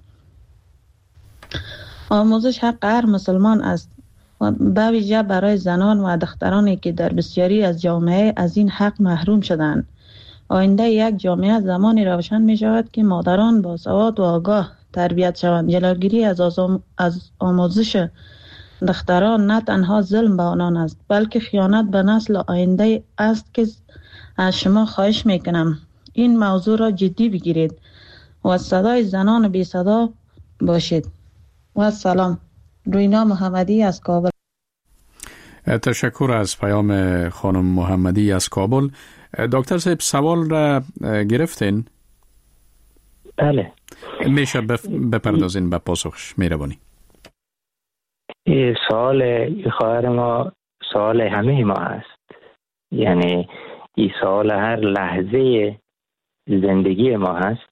آموزش حق هر مسلمان است و به ویژه برای زنان و دخترانی که در بسیاری از جامعه از این حق محروم شدند. آینده یک جامعه زمانی روشن می شود که مادران با سواد و آگاه تربیت شوند. جلوگیری از, از آموزش دختران نه تنها ظلم به آنان است، بلکه خیانت به نسل آینده است که از شما خواهش می کنم این موضوع را جدی بگیرید و صدای زنان بی صدا باشید. و سلام. روینا محمدی از کابل. تشکر از پیام خانم محمدی از کابل. دکتر صاحب سوال را گرفتین؟ بله. میشه بپردازین به پاسخش؟ مهربانی. این سوال خواهر ما سوال همه ما هست. یعنی این سوال هر لحظه زندگی ما هست.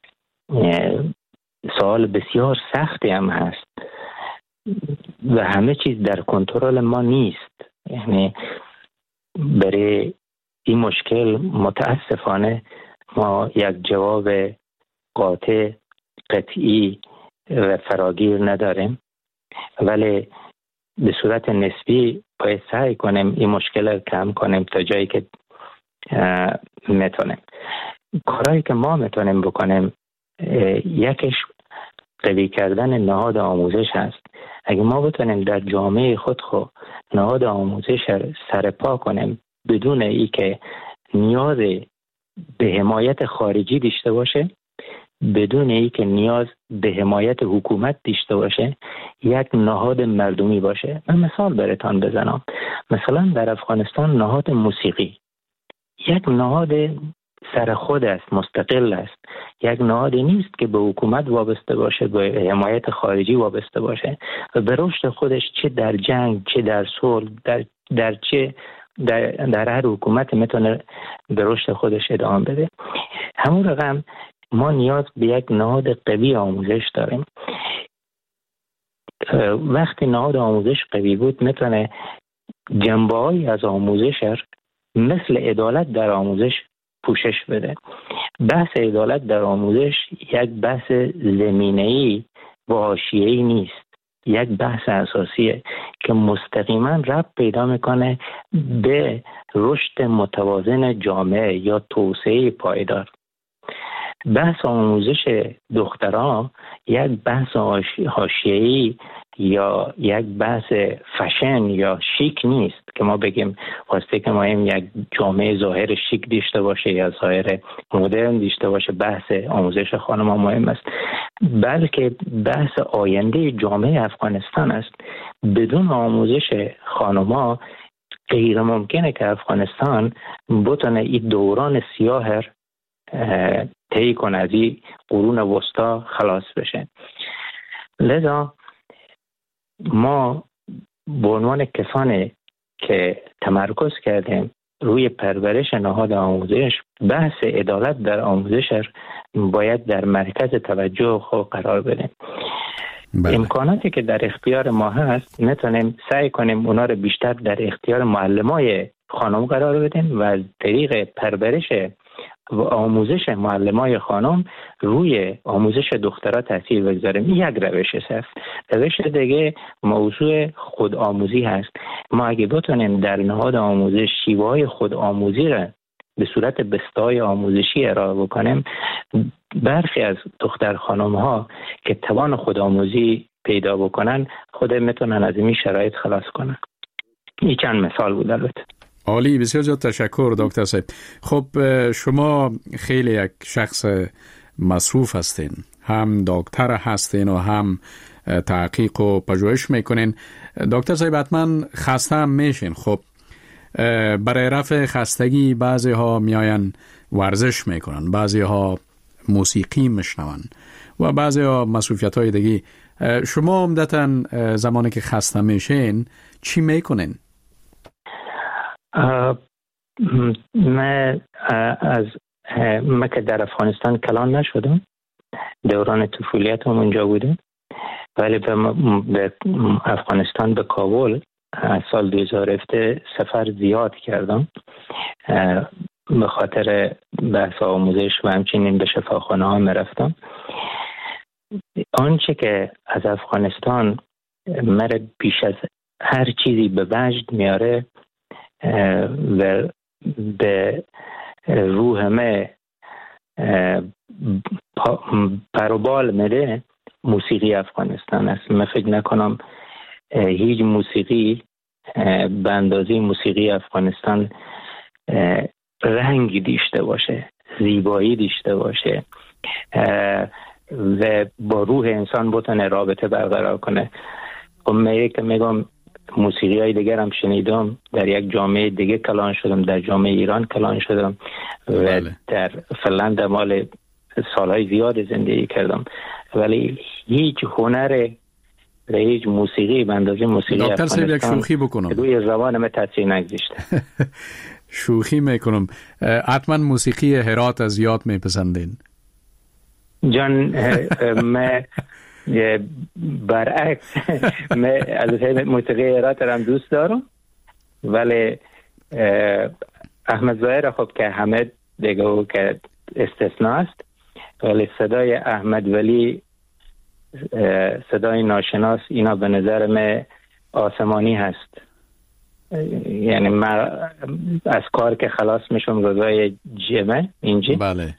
سوال بسیار سختی هم هست و همه چیز در کنترل ما نیست. یعنی برای این مشکل متاسفانه ما یک جواب قاطع قطعی و فراگیر نداریم، ولی به صورت نسبی باید سعی کنیم این مشکل رو کم کنیم تا جایی که میتونیم. کارهایی که ما میتونیم بکنیم، یکیش قوی کردن نهاد آموزش هست. اگه ما بتونیم در جامعه خود خود نهاد آموزش رو سرپا کنیم بدون ای که نیاز به حمایت خارجی داشته باشه، بدون ای که نیاز به حمایت حکومت داشته باشه، یک نهاد مردمی باشه. من مثال براتون بزنم. مثلا در افغانستان نهاد موسیقی یک نهاد سر خود است، مستقل است. یک نهادی نیست که به حکومت وابسته باشه، به حمایت خارجی وابسته باشه و به رشد خودش چه در جنگ، چه در صلح، در در چه در, در هر حکومت میتونه به رشد خودش ادامه بده. همون رقم ما نیاز به یک نهاد قوی آموزش داریم. وقتی نهاد آموزش قوی بود میتونه جنبه‌ای از آموزش مثل عدالت در آموزش پوشش بده. بحث عدالت در آموزش یک بحث زمینه‌ای و حاشیه‌ای نیست، یک بحث اساسیه که مستقیما ربط پیدا میکنه به رشد متوازن جامعه یا توسعه پایدار. بحث آموزش دختران یک بحث حاشیه‌ای یا یک بحث فشن یا شیک نیست که ما بگیم واسه که ما هم یک جامعه ظاهر شیک داشته باشه یا ظاهر مدرن داشته باشه بحث آموزش خانم‌ها مهم است، بلکه بحث آینده جامعه افغانستان است. بدون آموزش خانم‌ها غیر ممکنه که افغانستان بتونه این دوران سیاه طی کنه، از این قرون وسطا خلاص بشه. لذا ما به عنوان کسانی که تمرکز کردیم روی پرورش نهاد آموزش، بحث عدالت در آموزش باید در مرکز توجه خود قرار بدیم. بله. امکاناتی که در اختیار ما هست میتونیم سعی کنیم اونا رو بیشتر در اختیار معلمای خانم قرار بدیم و از طریق پرورش و آموزش معلمای خانم روی آموزش دخترها تاثیر بگذاریم. این یک روش است. روش دیگه موضوع خودآموزی هست. ما اگه بتونیم در نهاد آموزش شیوه‌های خودآموزی را به صورت بستای آموزشی ارائه بکنیم، برخی از دختر خانم ها که توان خودآموزی پیدا بکنن خود میتونن از این شرایط خلاص کنن. این چند مثال بود. البته عالی، بسیار زیاد تشکر دکتر صاحب. خب شما خیلی یک شخص مصروف هستین، هم دکتر هستین و هم تحقیق و پژوهش میکنین. دکتر صاحب حتما خسته هم میشین. خب برای رفع خستگی بعضی ها میاین ورزش میکنن، بعضی ها موسیقی میشنون و بعضی ها مصروفیت های دیگه. شما عمدتاً زمانی که خسته میشین چی میکنین؟ من از من که در افغانستان کلان نشدم، دوران طفولیتم اونجا بودم، ولی به افغانستان به کابل از سال دو هزار و هفده سفر زیاد کردم به خاطر بحث آموزش و همچنین به شفاخانه ها میرفتم. آنچه که از افغانستان مرا بیش از هر چیزی به وجد میاره و به روح ما پروبال میده موسیقی افغانستان است. من فکر نکنم هیچ موسیقی به اندازه موسیقی افغانستان رنگی داشته باشه، زیبایی داشته باشه و با روح انسان بتونه رابطه برقرار کنه. خب من که میگم موسیقی های دیگر هم شنیدم، در یک جامعه دیگه کلان شدم، در جامعه ایران کلان شدم و بله. در فنلند مال سالهای زیاد زندگی کردم، ولی هیچ هنر و هیچ موسیقی به اندازه موسیقی دکتر صاحب یک شوخی بکنم روی زبان من تاثیر نگذاشته. شوخی میکنم. حتما موسیقی هرات از یاد میپسندین؟ جان من برعکس من از موسیقی هرات هم دوست دارم، ولی احمد ظاهر خب که همه دیگه او که استثناء است، ولی صدای احمد ولی صدای ناشناس اینا به نظر من آسمانی هست. یعنی من از کار که خلاص میشم روزای جمعه اینجی بله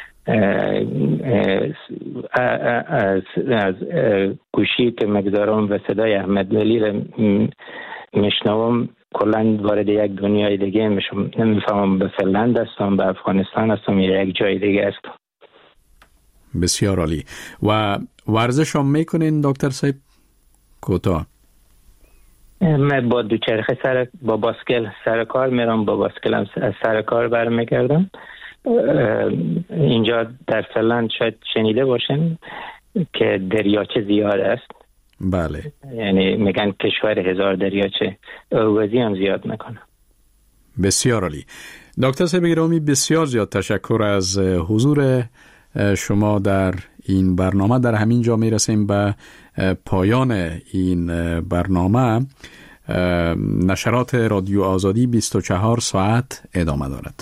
از از گوشی که مگذارم و صدای احمد ولی رو میشنوم کلا وارد یک دنیای دیگه میشم. نمیفهمم به فنلند هستم، به افغانستان هستم یا یک جای دیگه هستم. بسیار عالی. و ورزش هم میکنین دکتر صاحب؟ کوتاه. من با دوچرخه سر با باسکل سر کار میرم، با باسکلم سر کار برمیگردم. اینجا در فنلند شاید شنیده باشین که دریاچه زیاد است. بله. یعنی میگن کشور هزار دریاچه، آوازی هم زیاد میکنه. بسیار عالی. دکتر صاحب گرامی بسیار زیاد تشکر از حضور شما در این برنامه. در همین جا میرسیم به پایان این برنامه. نشرات رادیو آزادی بیست و چهار ساعت ادامه دارد.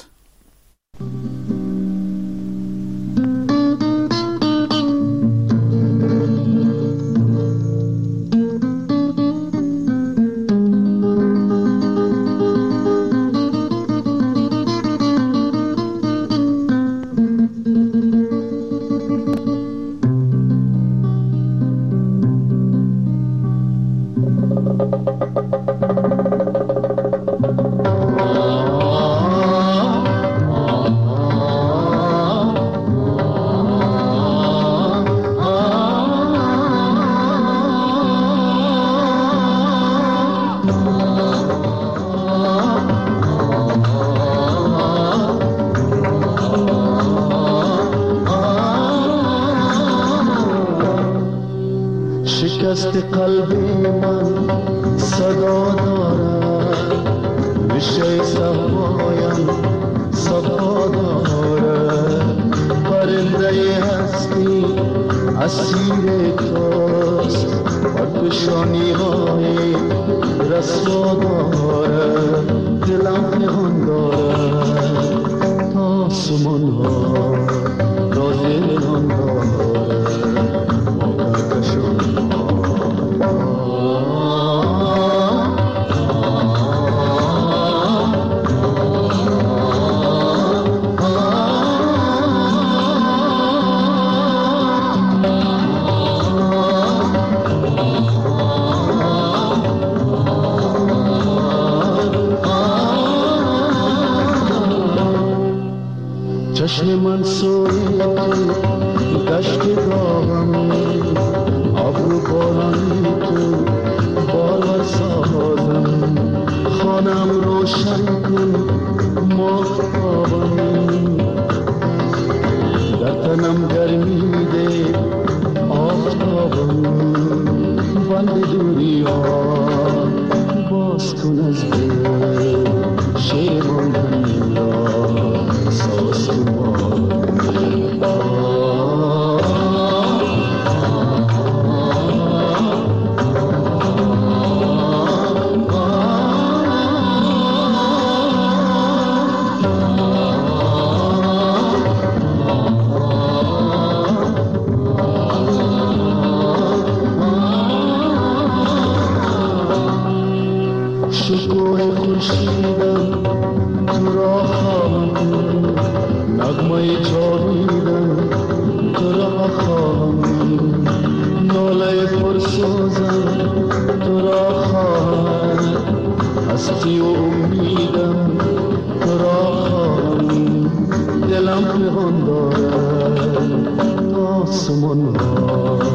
شکست قلب من صدا دارد، ریشه صفایم صفا دارد. پرنده هستی اسیر توست، بر پیشانی های رسوا دارد. دلم پنهان دارد تا آسمان ها را دلان دارد. ما کهکشان چشم من سوی تو دشت داغم، ابرو بارانی تو بالا سازم. خانم روشن کن ماهتابم، در تنم گرمی ده آفتابم. بند دوری ها باز کن از دل، شیرمان دنی را ساز کن. شکوه خورشیدم تو را خواهم، نغمه جاویدم تو را خواهم. ناله پرسوزم تو را خواهم، هستی و امیدم تو را خواهم. دلم پنهان دارد تا آسمان ها